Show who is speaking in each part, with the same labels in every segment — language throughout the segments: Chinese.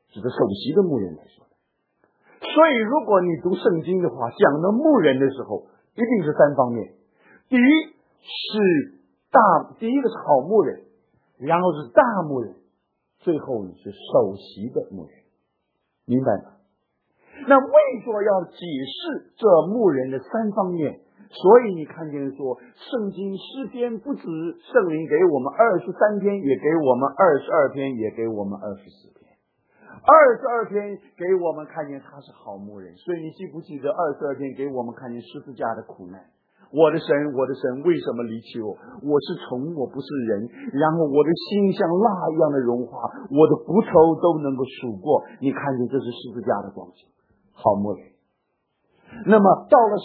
Speaker 1: 指的首席的牧人来说的。所以如果你读圣经的话，讲到牧人的时候，一定是三方面。第一个是好牧人，然后是大牧人，最后是首席的牧人，明白吗？那为什么要解释这牧人的三方面？所以你看见说，圣经诗篇不止圣灵给我们23篇，也给我们22篇，也给我们24篇。22篇给我们看见他是好牧人，所以你记不记得22篇给我们看见十字架的苦难？我的神，我的神，为什么离弃我？我是虫，我不是人。然后我的心像蜡一样的融化，我的骨头都能够数过。你看见这是十字架的光景，好牧人。那么到了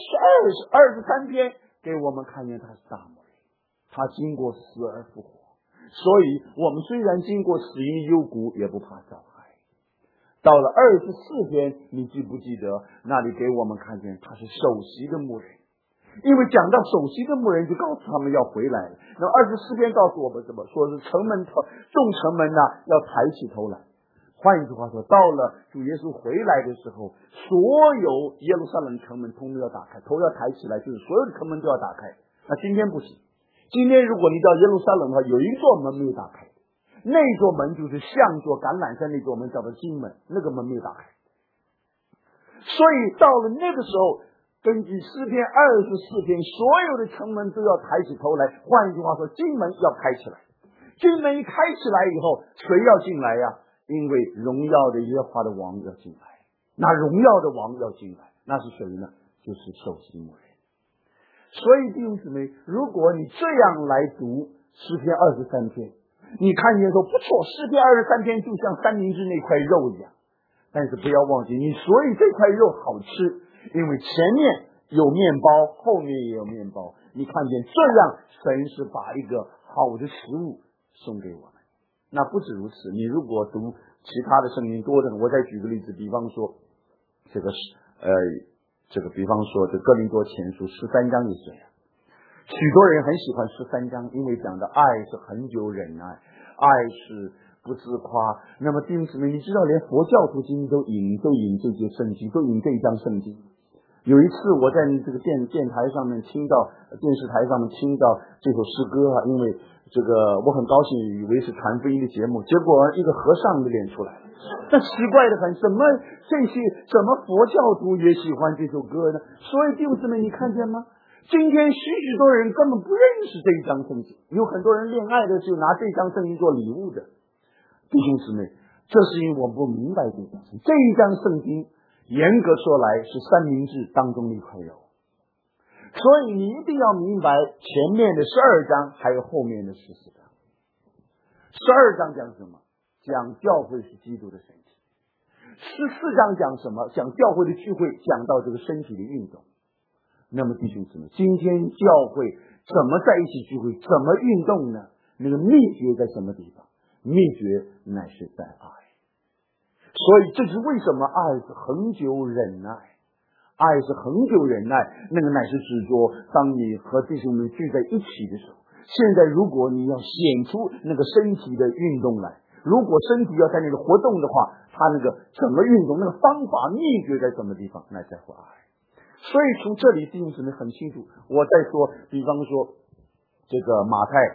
Speaker 1: 23篇，给我们看见他是大牧人，他经过死而复活。所以我们虽然经过死荫幽谷，也不怕遭害。到了24篇，你记不记得那里给我们看见他是首席的牧人？因为讲到首席的牧人，就告诉他们要回来了。那么24篇告诉我们什么？说是众城门呢要抬起头来。换一句话说，到了主耶稣回来的时候，所有耶路撒冷城门通通要打开，头要抬起来，就是所有的城门都要打开。那今天不行，今天如果你到耶路撒冷的话，有一座门没有打开，那座门就是向着橄榄山那座门，叫做金门，那个门没有打开。所以到了那个时候，根据诗篇24篇，所有的城门都要抬起头来。换一句话说，金门要开起来。金门一开起来以后，谁要进来呀？因为荣耀的耶和华的王要进来。那荣耀的王要进来，那是谁呢？就是首席牧人。所以弟兄姊妹，如果你这样来读诗篇23篇，你看见说不错，诗篇23篇就像三明治那块肉一样。但是不要忘记，你所以这块肉好吃，因为前面有面包，后面也有面包。你看见这样，神是把一个好的食物送给我们。那不止如此，你如果读其他的圣经多的，我再举个例子，比方说比方说这哥林多前书13章就这样。许多人很喜欢13章，因为讲的爱是恒久忍耐，爱是不自夸。那么弟兄姊妹，你知道连佛教徒今天都引这些圣经，都引这一章圣经。有一次我在这个电台上面听到，电视台上面听到这首诗歌因为这个我很高兴，以为是传福音的节目，结果一个和尚就练出来了。那奇怪的很，怎么佛教徒也喜欢这首歌呢？所以弟兄姊妹，你看见吗？今天许多人根本不认识这一章圣经，有很多人恋爱的就拿这一章圣经做礼物的。弟兄姊妹，这是因为我们不明白这一章圣经。这一章圣经严格说来是三明治当中的一块肉，所以你一定要明白前面的12章还有后面的14章。12章讲什么？讲教会是基督的身体。14章讲什么？讲教会的聚会，讲到这个身体的运动。那么弟兄姊妹，今天教会怎么在一起聚会，怎么运动呢？那个秘诀在什么地方？秘诀乃是在爱。所以这是为什么爱是恒久忍耐，爱是恒久忍耐，那个乃是指着当你和弟兄们聚在一起的时候。现在如果你要显出那个身体的运动来，如果身体要在那个活动的话，它那个怎么运动，那个方法秘诀在什么地方？那在乎爱。所以从这里弟兄姊妹很清楚。我再说，比方说这个马太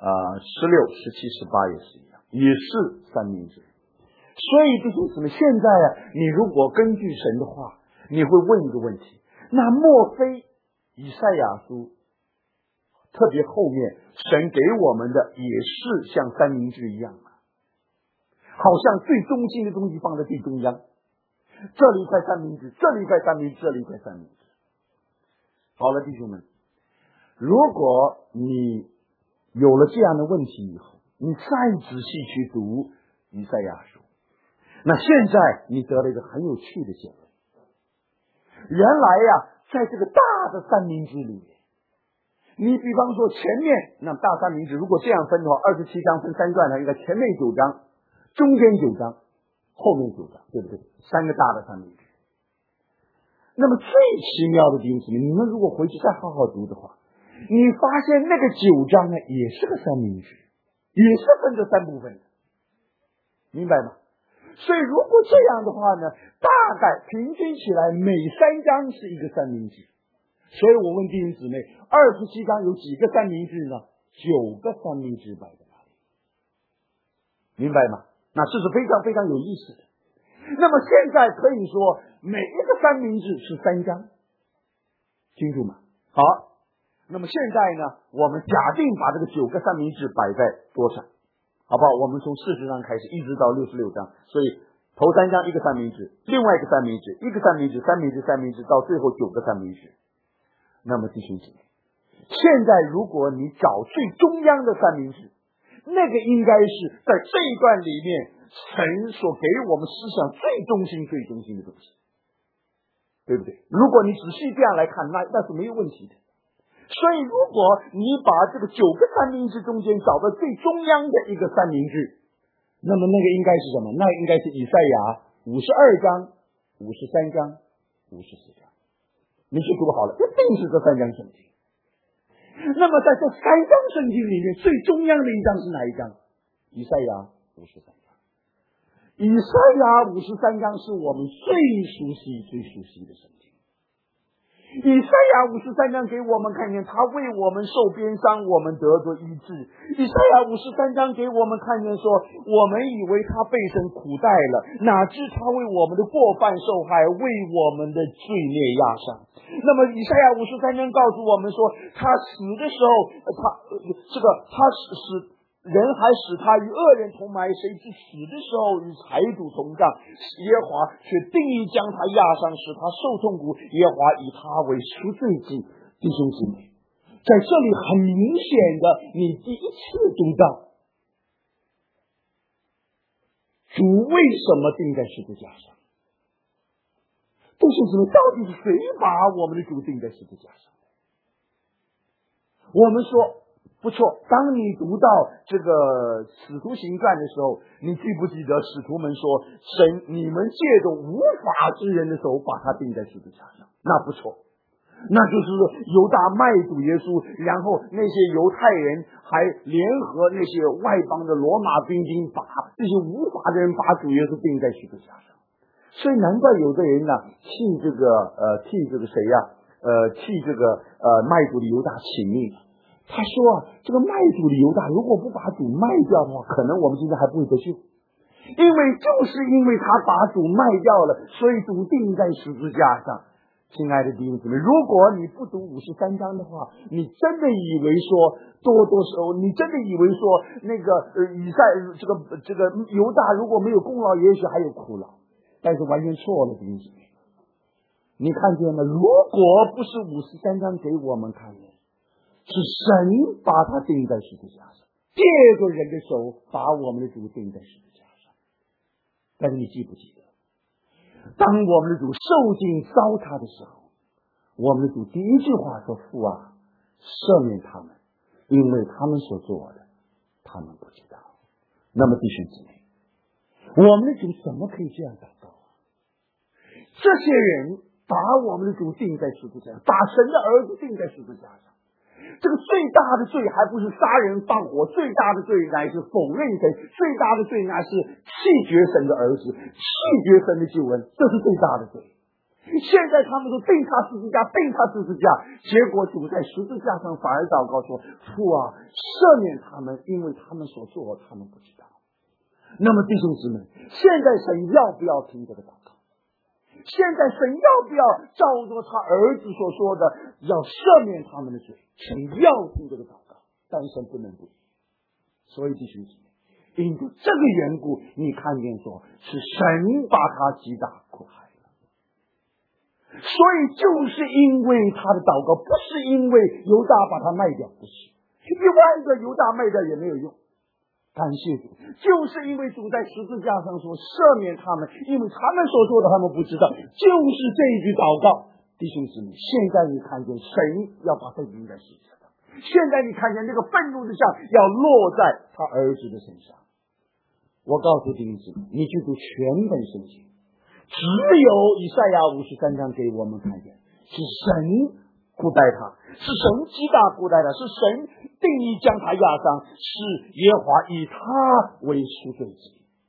Speaker 1: 16、17、18也是一样，也是三明治。所以弟兄姊妹，现在你如果根据神的话，你会问一个问题，那莫非以赛亚书特别后面神给我们的也是像三明治一样吗？好像最中心的东西放在最中央，这里一块三明治，这里一块三明治，这里一块三明治。好了，弟兄们，如果你有了这样的问题以后，你再仔细去读以赛亚书，那现在你得了一个很有趣的结论。原来在这个大的三明治里面，你比方说前面那大三明治，如果这样分的话，27章分3段，应该前面9章，中间9章，后面9章，对不对？3个大的三明治。那么最奇妙的弟兄姊妹，你们如果回去再好好读的话，你发现那个9章也是个三明治，也是分这3部分的，明白吗？ 所以如果这样的话呢，大概平均起来每3章是一个三明治。所以我问弟兄姊妹，27章有几个三明治呢？9个三明治摆在那里，明白吗？那这是非常非常有意思的。那么现在可以说每一个三明治是3章，清楚吗？好，那么现在呢，我们假定把这个9个三明治摆在桌上，好不好？我们从40章开始一直到66章，所以头3章一个三明治，另外一个三明治，一个三明治，三明治，三明治，到最后9个三明治。那么弟兄姊妹，现在如果你找最中央的三明治，那个应该是在这一段里面神所给我们思想最中心的东西，对不对？如果你仔细这样来看，那是没有问题的。所以如果你把这个9个三明治中间找到最中央的一个三明治，那么那个应该是什么？那应该是以赛亚52章、53章、54章。你去读好了，一定是这3章圣经。那么在这3章圣经里面，最中央的一章是哪一章？以赛亚53章。以赛亚53章是我们最熟悉的圣经。以赛亚53章给我们看见他为我们受鞭伤，我们得着医治。以赛亚53章给我们看见说，我们以为他被神苦待了，哪知他为我们的过犯受害，为我们的罪孽压伤。那么以赛亚53章告诉我们说，他死的时候，他人还使他与恶人同埋，谁知死的时候与财主同葬，耶和华却定义将他压伤，使他受痛苦，耶和华以他为赎罪祭。弟兄姊妹，在这里很明显的，你第一次读到主为什么钉在十字架上。弟兄姊妹，到底是谁把我们的主钉在十字架上？我们说不错，当你读到这个使徒行传的时候，你记不记得使徒们说，神你们借着无法之人的手把他钉在十字架上？那不错，那就是犹大卖主耶稣，然后那些犹太人还联合那些外邦的罗马兵丁，把这些无法的人把主耶稣钉在十字架上。所以难怪有的人呢替这个卖主的犹大请命。他说这个卖主的犹大如果不把主卖掉的话，可能我们今天还不会得救。就是因为他把主卖掉了，所以主钉在十字架上。亲爱的弟兄姊妹，如果你不读53章的话，你真的以为说你真的以为说那个这个犹大如果没有功劳，也许还有苦劳，但是完全错了，弟兄姊妹。你看见了，如果不是53章给我们看见，是神把他钉在十字架上，借着人的手把我们的主钉在十字架上。但是你记不记得，当我们的主受尽糟蹋的时候，我们的主第一句话说，父啊，赦免他们，因为他们所做的他们不知道。那么弟兄姊妹，我们的主怎么可以这样祷告啊？这些人把我们的主钉在十字架上，把神的儿子钉在十字架上，这个最大的罪还不是杀人放火，最大的罪乃是否认神，最大的罪乃是弃绝神的儿子，弃绝神的救恩，这是最大的罪。现在他们说钉他十字架，结果主在十字架上反而祷告说，父啊，赦免他们，因为他们所做他们不知道。那么弟兄姊妹，现在神要不要听这个祷告？现在神要不要照着他儿子所说的要赦免他们的罪？神要听这个祷告，但神不能不听。所以弟兄姊妹，因着这个缘故，你看见说是神把他击打苦害了。所以就是因为他的祷告，不是因为犹大把他卖掉，不是1万个犹大卖掉也没有用。感谢主，就是因为主在十字架上说赦免他们，因为他们所做的他们不知道，就是这一句祷告。弟兄姊妹，现在你看见神要把他钉在十字架上，现在你看见那个愤怒的杖要落在他儿子的身上。我告诉弟兄姊妹，你去读全本圣经，只有以赛亚53章给我们看见是神苦待他，是神击打苦待他，是神定义将他压伤，是耶和华以他为赎罪祭。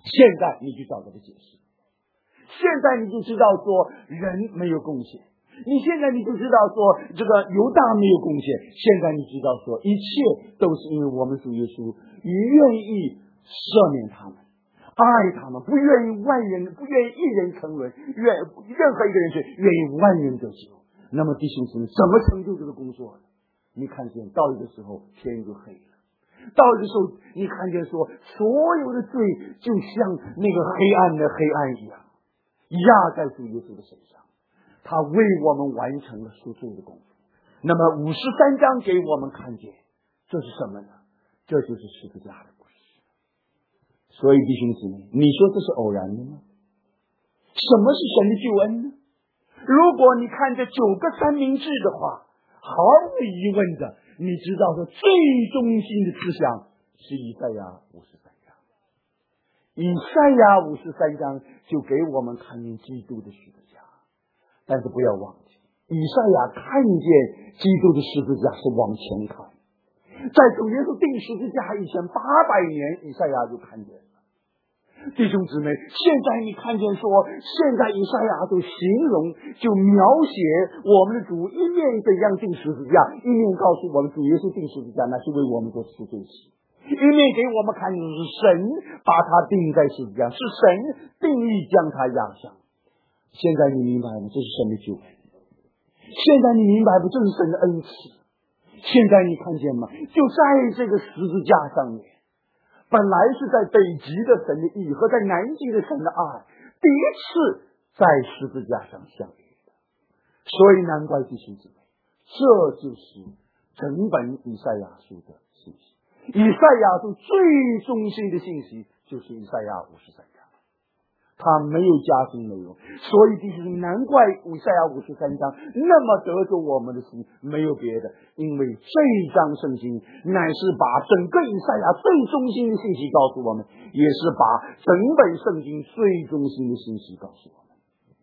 Speaker 1: 现在你就找这个解释，现在你就知道说人没有贡献，你现在你就知道说这个犹大没有贡献，现在你知道说一切都是因为我们主耶稣愿意赦免他们，爱他们，不愿意一人沉沦，愿任何一个人去，愿意万人得救。那么弟兄姊妹，怎么成就这个工作呢？你看见到一个时候天就黑了，到一个时候你看见说所有的罪就像那个黑暗的黑暗一样压在主耶稣的身上，他为我们完成了赎罪的功夫。那么53章给我们看见这是什么呢？这就是十字架的故事。所以弟兄姊妹，你说这是偶然的吗？什么是神的救恩呢？如果你看这9个三明治的话，毫无疑问的你知道说最中心的思想是以赛亚53章。以赛亚53章就给我们看见基督的十字架，但是不要忘记，以赛亚看见基督的十字架是往前看，在主耶稣钉十字架以前800年，以赛亚就看见了。弟兄姊妹，现在你看见说，现在以赛亚就形容，就描写我们的主一面怎样钉十字架，一面告诉我们主耶稣钉十字架那是为我们做赎罪祭，一面给我们看见是神把他钉在十字架，是神定义将他压上。现在你明白吗？这是神的救恩。现在你明白吗？这是神的恩赐。现在你看见吗？就在这个十字架上面，本来是在北极的神的义和在南极的神的爱第一次在十字架上相遇的。所以难怪弟兄姊妹，这就是整本以赛亚书的信息。以赛亚书最中心的信息就是以赛亚53章，他没有加新内容。所以弟兄，难怪以赛亚53章那么得着我们的心，没有别的，因为这一章圣经乃是把整个以赛亚最中心的信息告诉我们，也是把整本圣经最中心的信息告诉我们。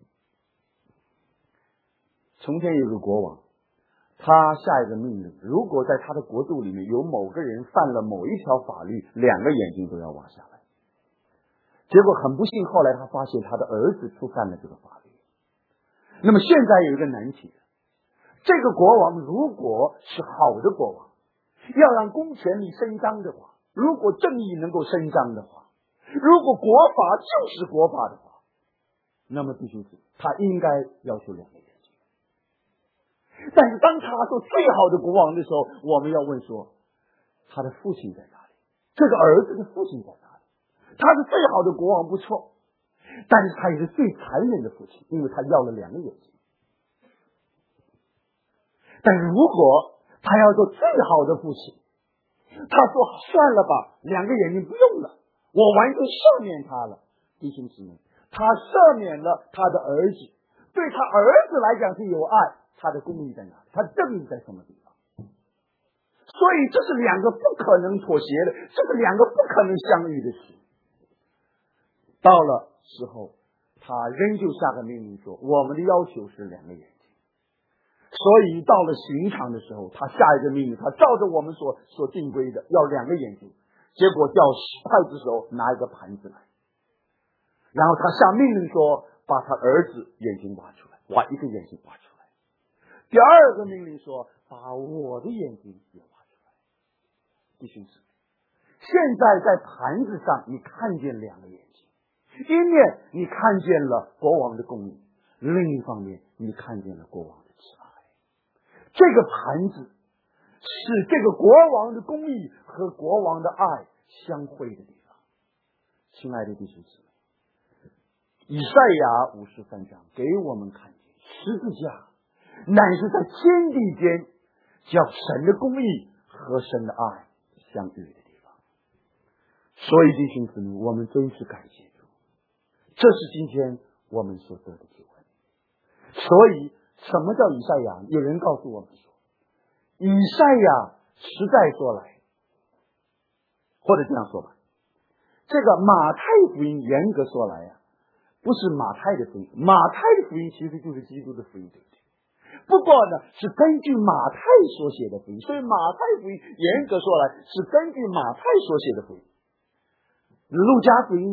Speaker 1: 从前有个国王，他下一个命令，如果在他的国度里面有某个人犯了某一条法律，2个眼睛都要挖下来。结果很不幸，后来他发现他的儿子触犯了这个法律。那么现在有一个难题，这个国王如果是好的国王，要让公权力伸张的话，如果正义能够伸张的话，如果国法就是国法的话，那么必须是他应该要求2个眼睛。但是当他做最好的国王的时候，我们要问说，他的父亲在哪里？这个儿子的父亲在哪里？他是最好的国王不错，但是他也是最残忍的父亲，因为他要了2个眼睛。但是如果他要做最好的父亲，他说算了吧，2个眼睛不用了，我完全赦免他了。弟兄姊妹，他赦免了他的儿子，对他儿子来讲是有爱，他的公义在哪里？他的正义在什么地方？所以这是2个不可能妥协的，这是2个不可能相遇的事。到了时候，他仍旧下个命令说，我们的要求是2个眼睛。所以到了刑场的时候，他下一个命令，他照着我们所定规的要2个眼睛，结果叫刽子手拿一个盘子来，然后他下命令说，把他儿子眼睛挖出来，挖1个眼睛挖出来。第2个命令说，把我的眼睛也挖出来。弟兄姊妹，现在在盘子上你看见2个眼睛，一面你看见了国王的公义，另一方面你看见了国王的慈爱。这个盘子是这个国王的公义和国王的爱相会的地方。亲爱的弟兄姊妹，以赛亚53章给我们看见十字架乃是在天地间叫神的公义和神的爱相遇的地方。所以弟兄姊妹，我们真是感谢主，这是今天我们所得的救恩。所以什么叫以赛亚？有人告诉我们说，以赛亚实在说来，或者这样说吧，这个马太福音严格说来不是马太的福音，马太的福音其实就是基督的福音，对不对？不过呢，是根据马太所写的福音，所以马太福音严格说来是根据马太所写的福音。路加福音呢，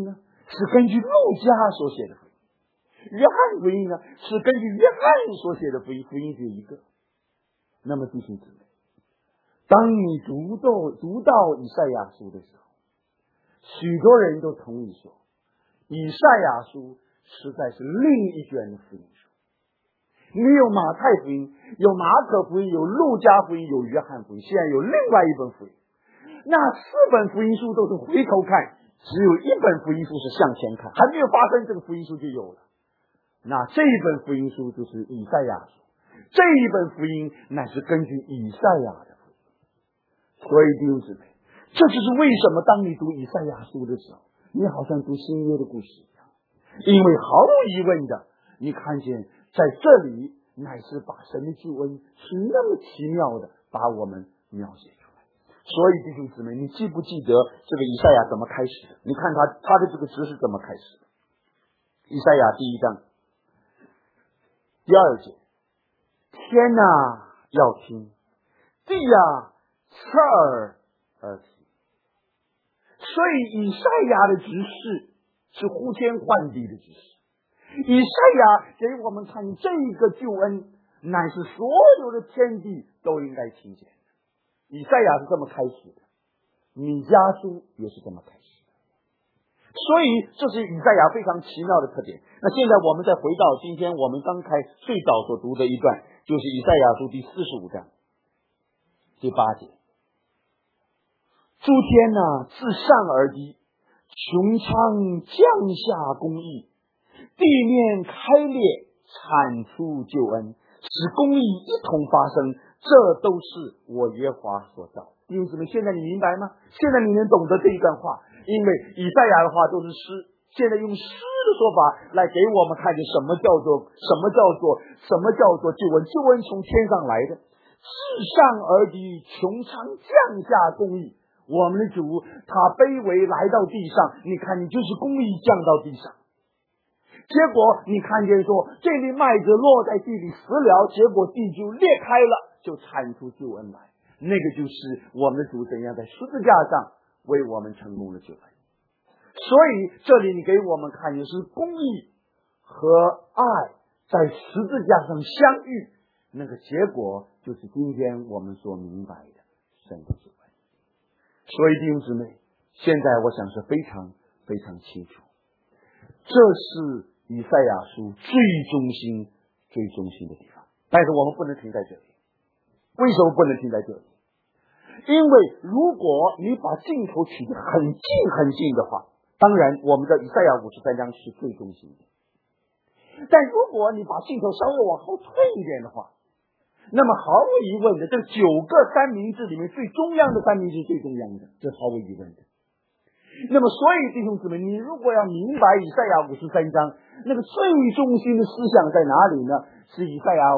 Speaker 1: 是根据路加所写的福音，约翰福音呢是根据约翰所写的福音，福音只有一个。那么弟兄姊妹，当你读到以赛亚书的时候，许多人都同意说，以赛亚书实在是另一卷的福音书。你有马太福音，有马可福音，有路加福音，有约翰福音，现在有另外一本福音。那4本福音书都是回头看，只有1本福音书是向前看，还没有发生这个福音书就有了。那这一本福音书就是以赛亚书，这一本福音乃是根据以赛亚的福音。所以弟兄姊妹，这就是为什么当你读以赛亚书的时候，你好像读新约的故事一样，因为毫无疑问的，你看见在这里乃是把神的救恩是那么奇妙的把我们描写出来。所以弟兄姊妹，你记不记得这个以赛亚怎么开始的？你看他的这个词是怎么开始的？以赛亚第1章第2节，天哪，要听，地呀，侧耳而听。所以以赛亚的指示是呼天唤地的指示。以赛亚给我们看这个救恩乃是所有的天地都应该听见的。以赛亚是这么开始的，米迦书也是这么开始的。所以这是以赛亚非常奇妙的特点。那现在我们再回到今天我们刚开最早所读的一段，就是以赛亚书第45章第8节。诸天呐，自上而低，穹苍降下公义，地面开裂，产出救恩，使公义一同发生，这都是我耶和华所造。弟兄姊妹，现在你明白吗？现在你能懂得这一段话，因为以赛亚的话都是诗，现在用诗的说法来给我们看见什么叫做救恩。救恩从天上来的，自上而低，穹苍降下公义。我们的主他卑微来到地上，你看你就是公义降到地上。结果你看见说，这粒麦子落在地里死了，结果地就裂开了，就产出救恩来。那个就是我们的主怎样在十字架上为我们成功的救恩。所以这里你给我们看见是公义和爱在十字架上相遇，那个结果就是今天我们所明白的神的救恩。所以弟兄姊妹，现在我想是非常非常清楚，这是以赛亚书最中心的地方。但是我们不能停在这里。为什么不能停在这里？因为如果你把镜头取得很近的话，当然我们的以赛亚53章是最中心的。但如果你把镜头稍微往后退一点的话，那么毫无疑问的，这9个三明治里面最中央的三明治最中央的，这毫无疑问的。那么所以弟兄姊妹，你如果要明白以赛亚53章那个最中心的思想在哪里呢？是以赛亚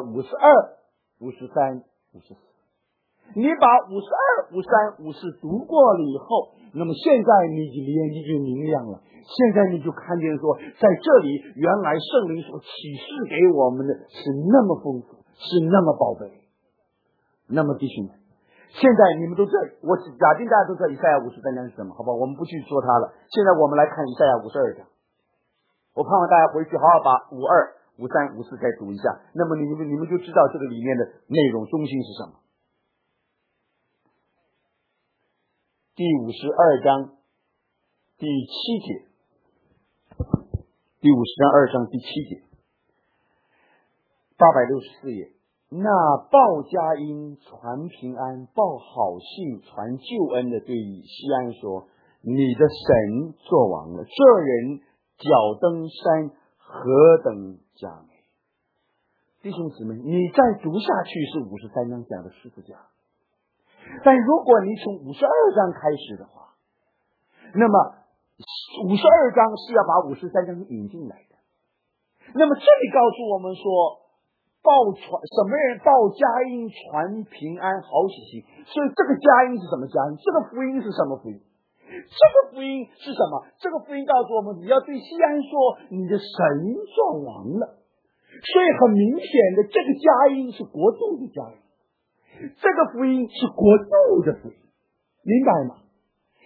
Speaker 1: 52、53、54。你把52、53、54读过了以后，那么现在你眼睛就明亮了。现在你就看见说，在这里原来圣灵所启示给我们的是那么丰富，是那么宝贝。那么弟兄们，现在你们都知道，我假定大家都知道以赛亚53章是什么，好吧？我们不去说它了。现在我们来看以赛亚52章。我盼望大家回去好好把52、53、54再读一下，那么你们就知道这个里面的内容中心是什么。第52章第7节，第52章第7节，864页。那报佳音、传平安、报好信、传救恩的对西安说：你的神作王了，这人脚登山，何等佳美！弟兄姊妹，你再读下去是53章讲的十字架。但如果你从52章开始的话，那么52章是要把53章引进来的。那么这里告诉我们说，什么人报佳音、传平安、好喜庆。所以这个佳音是什么佳音？这个福音是什么福音？这个福音是什么？这个福音告诉我们，你要对西安说，你的神作王了。所以很明显的，这个佳音是国度的佳音，这个福音是国度的福音，明白吗？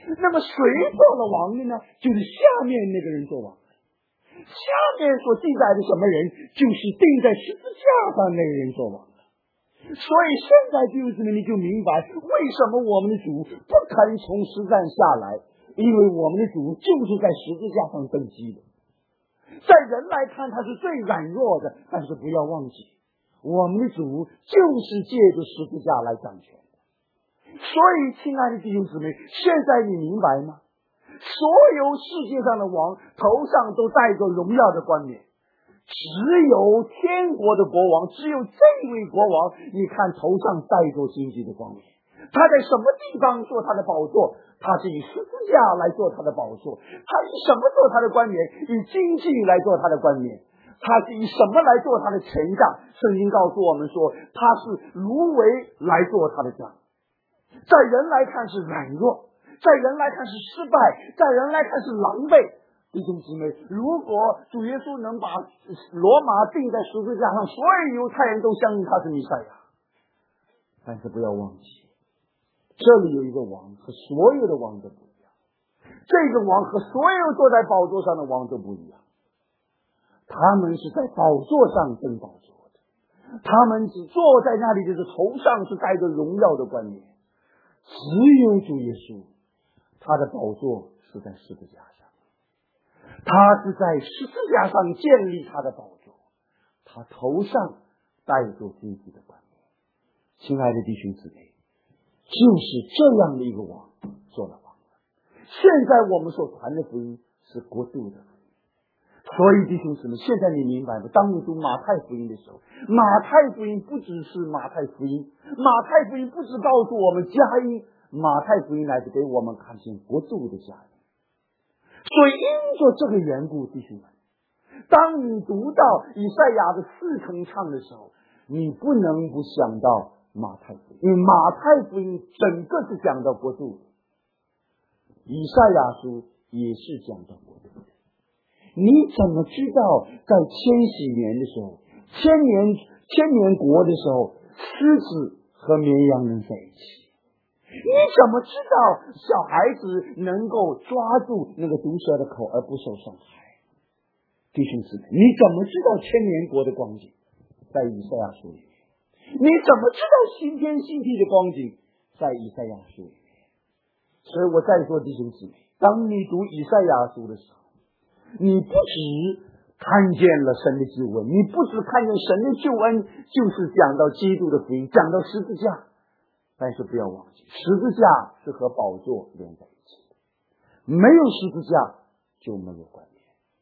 Speaker 1: 那么谁做了王的呢？就是下面那个人做王。下面所记载的什么人，就是钉在十字架上那个人做王。所以现在弟兄姊妹，你就明白为什么我们的主不肯从十字架下来，因为我们的主就是在十字架上登基的。在人来看他是最软弱的，但是不要忘记，我们的主就是借着十字架来掌权的。所以亲爱的弟兄姊妹，现在你明白吗？所有世界上的王头上都戴着荣耀的冠冕，只有天国的国王，只有这位国王，你看头上戴着荆棘的冠冕。他在什么地方做他的宝座？他是以十字架来做他的宝座。他以什么做他的冠冕？以荆棘来做他的冠冕。他是以什么来做他的权杖？圣经告诉我们说，他是芦苇来做他的杖。在人来看是软弱，在人来看是失败，在人来看是狼狈。弟兄姊妹，如果主耶稣能把罗马钉在十字架上，所有犹太人都相信他是弥赛亚。但是不要忘记，这里有一个王和所有的王都不一样，这个王和所有坐在宝座上的王都不一样。他们是在宝座上登宝座的，他们只坐在那里，就是头上是戴着荣耀的冠冕。只有主耶稣，他的宝座是在十字架上，他是在十字架上建立他的宝座，他头上戴着荆棘的冠冕。亲爱的弟兄姊妹，就是这样的一个王做了王。现在我们所传的福音是国度的福音，所以弟兄姊妹，现在你明白吗？当你读马太福音的时候，马太福音不只是马太福音，马太福音不只告诉我们佳音，马太福音乃是给我们看见国度的佳音。所以因着这个缘故，弟兄们，当你读到以赛亚的四重唱的时候，你不能不想到马太福音，因为马太福音整个是讲到国度的，以赛亚书也是讲到国度的。你怎么知道在千禧年的时候，千年国的时候，狮子和绵羊能在一起？你怎么知道小孩子能够抓住那个毒蛇的口而不受伤害？弟兄姊妹，你怎么知道千年国的光景？在以赛亚书里面。你怎么知道新天新地的光景？在以赛亚书里面。所以我再说弟兄姊妹，当你读以赛亚书的时候，你不只看见了神的救恩，你不只看见神的救恩，就是讲到基督的福音，讲到十字架。但是不要忘记，十字架是和宝座连在一起的，没有十字架就没有冠冕。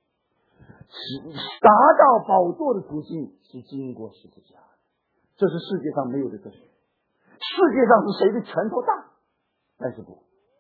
Speaker 1: 达到宝座的途径是经过十字架，这是世界上没有的科学。世界上是谁的拳头大？但是不，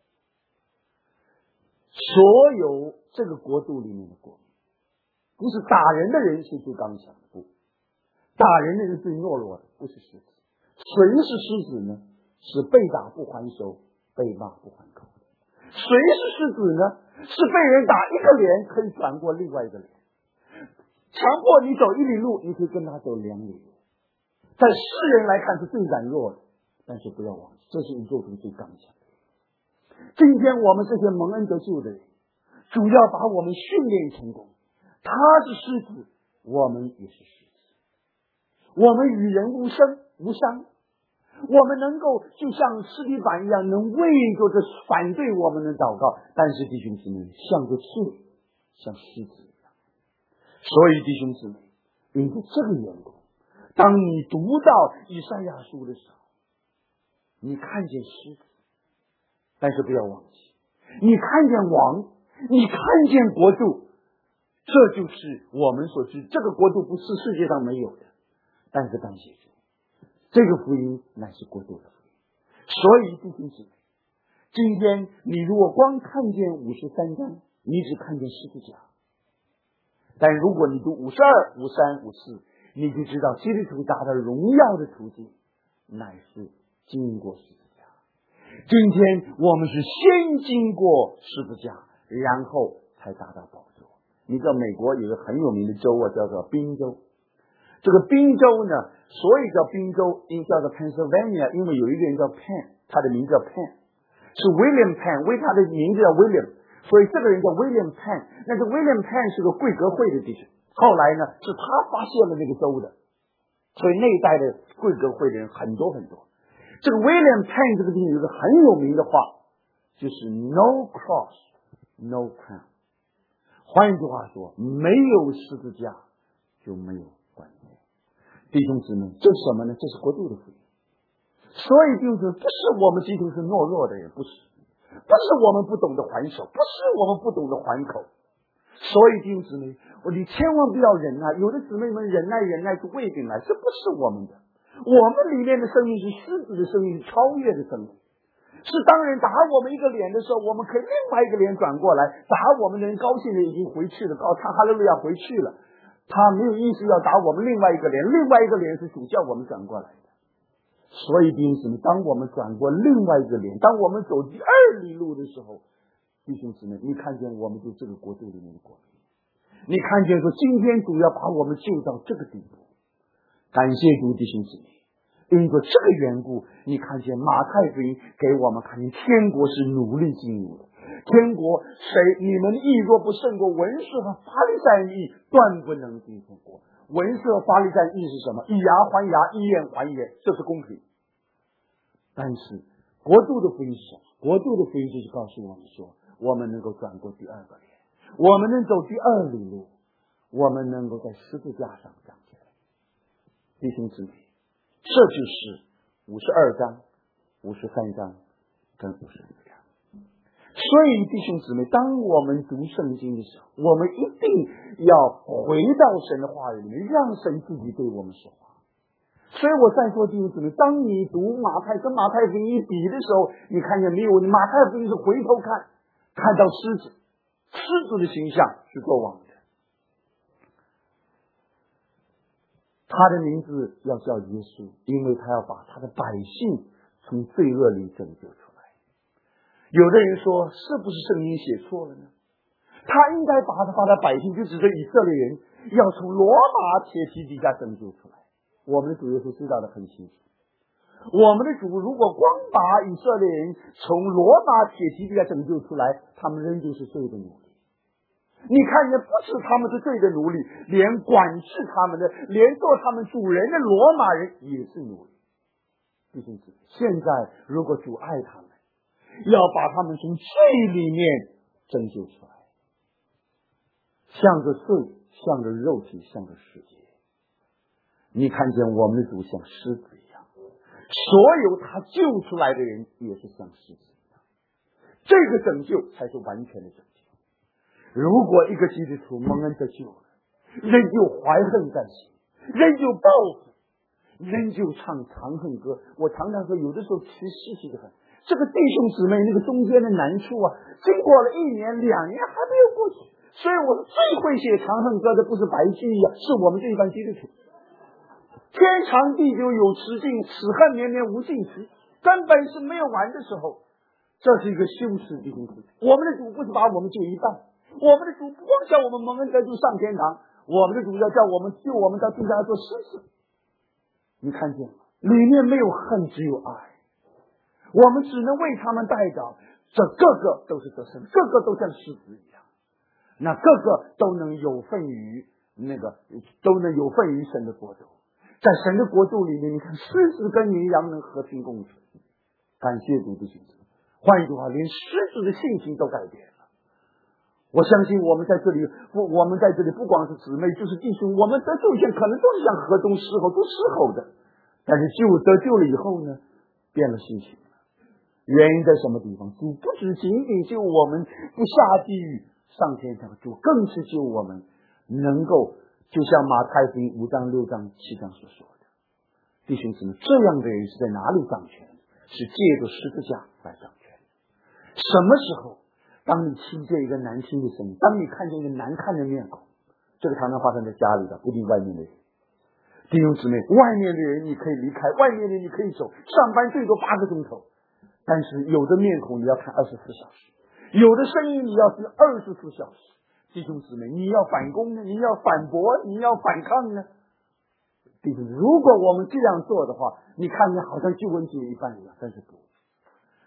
Speaker 1: 所有这个国度里面的国民，不是打人的人是最刚强的，不，打人的人最懦弱的，不是狮子。谁是狮子呢？是被打不还手，被骂不还口的。谁是狮子呢？是被人打一个脸可以转过另外一个脸，强迫你走1里路，你可以跟他走2里路。在世人来看是最软弱的，但是不要忘记，这是宇宙中最刚强的。今天我们这些蒙恩得救的人，主要把我们训练成功。他是狮子，我们也是狮子。我们与人无声无伤，我们能够就像司提反一样，能为着这反对我们的祷告。但是弟兄姊妹，像个刺，像狮子一样。所以弟兄姊妹，因为这个缘故，当你读到以赛亚书的时候，你看见狮子，但是不要忘记，你看见王，你看见国度，这就是我们所知，这个国度不是世界上没有的，但是感谢主，这个福音乃是国度的福音。所以弟兄姊妹，今天你如果光看见53章，你只看见十字架，但如果你读52、53、54，你就知道基督徒达到荣耀的途径乃是经过十字架。今天我们是先经过十字架，然后才达到宝座。你知道美国有个很有名的州啊，叫做宾州。这个宾州呢，所以叫宾州，因叫做 Pennsylvania， 因为有一个人叫 Penn， 他的名叫 Penn。 是 William Penn， 为他的名字叫 William， 所以这个人叫 William Penn。那个 William Penn 是个贵格会的弟兄，后来呢是他发现了那个州的，所以那一代的贵格会的人很多很多。这个 William Penn 这个地方有一个很有名的话，就是 No cross, no crown。换句话说，没有十字架就没有冠冕。弟兄姊妹，这是什么呢？这是国度的福音。所以就是不是我们基督是懦弱的人，不是我们不懂得还手，不是我们不懂得还口。所以弟兄姊妹，你千万不要忍耐。有的姊妹们忍耐是未必来，这不是我们的。我们里面的生命是狮子的生命，是超越的生命。是当人打我们一个脸的时候，我们可以另外一个脸转过来，打我们的人高兴的已经回去了，唱哈利路亚回去了，他没有意识要打我们另外一个脸，另外一个脸是主叫我们转过来的。所以弟兄姊妹，当我们转过另外一个脸，当我们走第二里路的时候，弟兄姊妹，你看见我们就这个国度里面的国民，你看见说今天主要把我们救到这个地步，感谢主，弟兄姊妹。因为这个缘故，你看见马太福音给我们看见天国是努力进入的。天国你们义若不胜过文士和法利赛人义，断不能进天国。文士和法利赛人义是什么？以牙还牙，以眼还眼，这是公平。但是国度的福音是什么？国度的福音就是告诉我们说，我们能够转过第二个脸，我们能走第二里路，我们能够在十字架上站起来。弟兄姊妹，这就是52章、53章跟54章。所以弟兄姊妹，当我们读圣经的时候，我们一定要回到神的话语里面，让神自己对我们说话。所以我再说弟兄姊妹，当你读马太跟马太福音一比的时候，你看见没有？马太福音是回头看到狮子的形象是过往的，他的名字要叫耶稣，因为他要把他的百姓从罪恶里拯救出来。有的人说，是不是圣经写错了呢？他应该把他百姓，就指着以色列人，要从罗马铁骑底下拯救出来。我们的主耶稣知道的很清楚，我们的主如果光把以色列人从罗马铁骑底下拯救出来，他们仍旧是罪的奴隶。你看见不是他们是罪的奴隶，连管制他们的，连做他们主人的罗马人也是奴隶。弟兄姊妹，现在如果主爱他们，要把他们从罪里面拯救出来，向着罪，向着肉体，向着世界。你看见我们的主像狮子一样，所有他救出来的人也是像狮子一样。这个拯救才是完全的拯救。如果一个基督徒蒙恩得救了，仍旧怀恨在心，仍旧报复，仍旧唱长恨歌。我常常说，有的时候其实稀奇的很。这个弟兄姊妹那个中间的难处啊，经过了1年、2年还没有过去。所以我最会写长恨歌的不是白居易啊，是我们这一帮基督徒。天长地久有时尽，此恨绵绵无尽期，根本是没有完的时候。这是一个羞耻弟兄姊妹。我们的主不是把我们救一半，我们的主不光叫我们蒙恩得救上天堂，我们的主要叫我们救我们到地上做狮子。你看见吗？里面没有恨，只有爱。我们只能为他们代祷，这个个都是得胜，个个都像狮子一样，那个个都能有份于神的国度。在神的国度里面，你看狮子跟绵羊能和平共处。感谢主的选择。换一句话，连狮子的性情都改变了。我相信我们在这里不光是姊妹，就是弟兄，我们得救以前可能都是像河中狮吼，都狮吼的，但是得救了以后呢，变了性情了。原因在什么地方？主不只仅仅救我们不下地狱上天堂，主更是救我们能够就像马太福音5章、6章、7章所说的，弟兄姊妹，这样的人是在哪里掌权？是借着十字架来掌权。什么时候？当你听见一个难听的声音，当你看见一个难看的面孔，这个常常发生在家里的，不一定外面的人。弟兄姊妹，外面的人你可以离开，外面的人你可以走，上班最多8个钟头，但是有的面孔你要看24小时，有的声音你要听24小时。弟兄姊妹，你要反攻呢，你要反驳，你要反抗呢？弟兄，如果我们这样做的话，你看见好像救恩只有一半一样，但是不，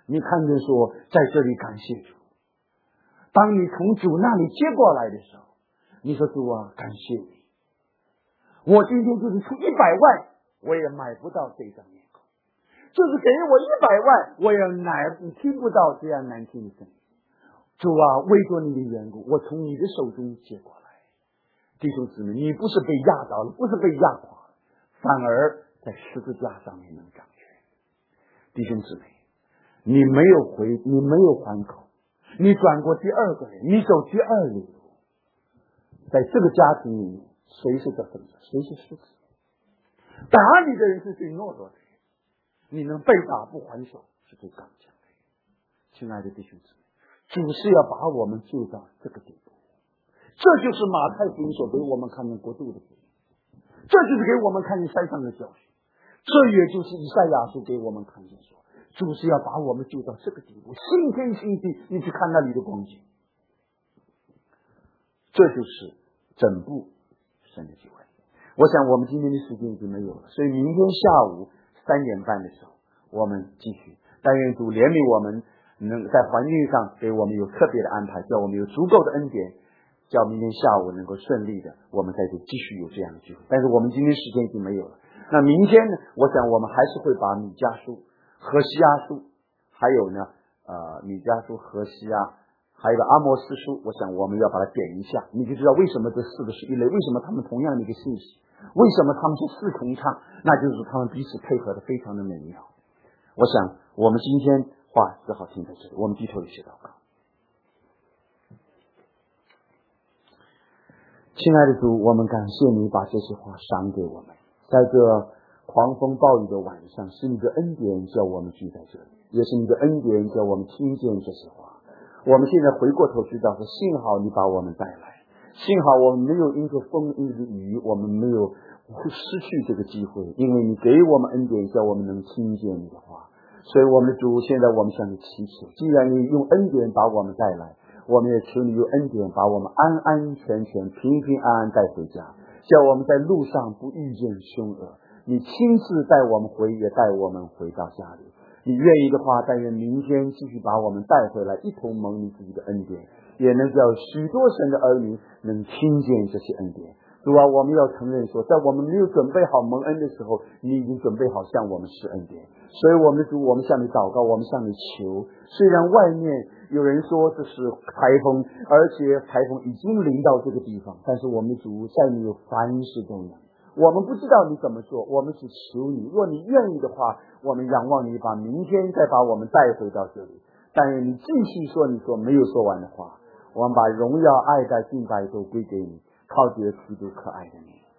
Speaker 1: 你看见说在这里感谢主。当你从主那里接过来的时候，你说主啊，感谢你，我今天就是出100万，我也买不到这张面孔，就是给我100万，我也听不到这样难听的声音。主啊，为着你的缘故，我从你的手中接过来。弟兄姊妹，你不是被压倒了，不是被压垮了，反而在十字架上面能掌权。弟兄姊妹，你没有还口，你转过第二个人，你走第二里路。在这个家庭里面，谁是得胜者，谁是狮子？打你的人是最懦弱的人，你能被打不还手是最刚强的人。亲爱的弟兄姊妹，主是要把我们救到这个地步，这就是马太福音所给我们看见国度的福音，这就是给我们看见山上的教训，这也就是以赛亚书给我们看见说，主是要把我们救到这个地步，新天新地，你去看那里的光景。这就是整部神的计划。我想我们今天的时间已经没有了，所以明天下午3点半的时候我们继续。但愿主怜悯我们，能在环境上给我们有特别的安排，叫我们有足够的恩典，叫明天下午能够顺利的我们在这继续有这样的机会。但是我们今天时间已经没有了，那明天呢，我想我们还是会把米迦书、何西阿书，还有呢米迦书、何西阿，还有个阿摩斯书，我想我们要把它点一下，你就知道为什么这4个是一类，为什么他们同样的一个信息，为什么他们是4重唱，那就是他们彼此配合的非常的美妙。我想我们今天话只好听在这里，我们低头一起祷告。亲爱的主，我们感谢你把这些话赏给我们，在这狂风暴雨的晚上，是你的恩典叫我们聚在这里，也是你的恩典叫我们听见这些话。我们现在回过头知道说，幸好你把我们带来，幸好我们没有因着风因着雨，我们没有失去这个机会，因为你给我们恩典叫我们能听见你的话。所以我们的主，现在我们向你祈求，既然你用恩典把我们带来，我们也求你用恩典把我们安安全全平平安安带回家，叫我们在路上不遇见凶恶，你亲自带我们回，也带我们回到家里。你愿意的话，但愿明天继续把我们带回来，一同蒙你自己的恩典，也能叫许多神的儿女能听见这些恩典。主啊，我们要承认说，在我们没有准备好蒙恩的时候，你已经准备好向我们施恩典。所以我们的主，我们向你祷告，我们向你求。虽然外面有人说这是台风，而且台风已经临到这个地方，但是我们的主在你有凡事都能。我们不知道你怎么做，我们只求你，若你愿意的话，我们仰望你把明天再把我们带回到这里。但愿你继续说你所没有说完的话，我们把荣耀、爱戴、敬拜都归给你，靠着基督可爱的你。